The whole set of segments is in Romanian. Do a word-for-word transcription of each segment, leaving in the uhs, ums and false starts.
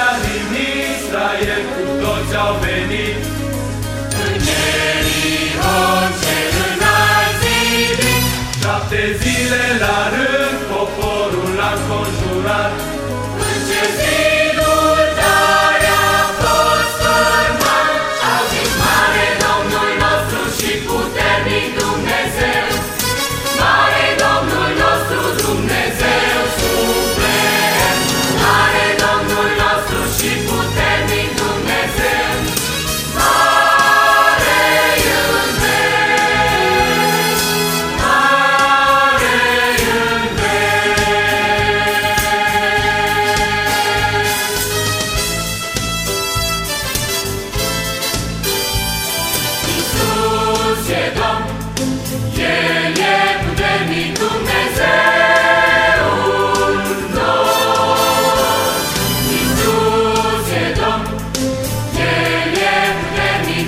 pacea din Israel, cu toți au venit. Îngerii cel înalt zidit, Șapte zile la rând, poporul l-a înconjurat. în ce zidul tare a fost format, au zis mare Domnul nostru și puternic Dumnezeu, mare Domnul nostru Dumnezeu suprem, mare Domnul nostru și puternic Dumnezeu, mare în veci, mare în veci. Iisus e Domn, El e puternic Dumnezeul nostru. Iisus e Domn, El e puternic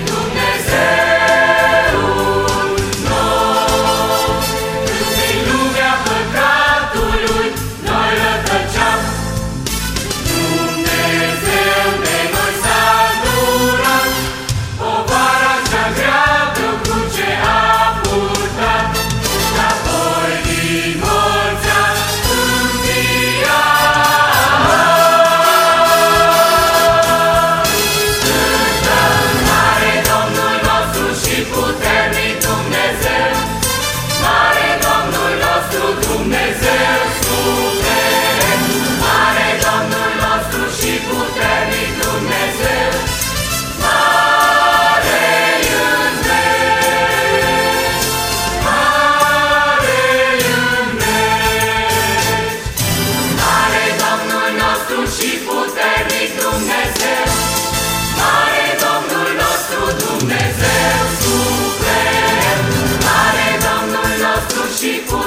Dumnezeul nostru. În lumea păcatului noi rătăceam, Dumnezeu de noi s-a îndurat, povara cea grea pe-o cruce a purtat, și apoi din morți a înviat. Cântăm mare Domnul nostru și puternic Dumnezeu, mare Domnul nostru Dumnezeu suprem, mare Domnul nostru și puternic Dumnezeu, mare în veci, mare în veci. Mare Domnul nostru și puternic Dumnezeu, mare Domnul nostru Dumnezeu suprem, mare Domnul nostru și puternic